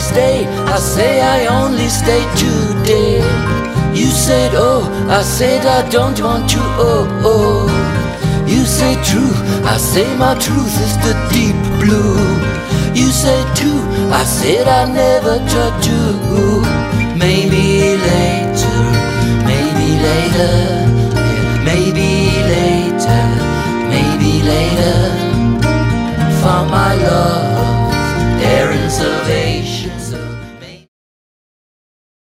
stay. I say I only stay today. You said oh, I said I don't want to oh oh. You say true, I say my truth is the deep blue. You say two, I said I never judge you. Maybe later, maybe later.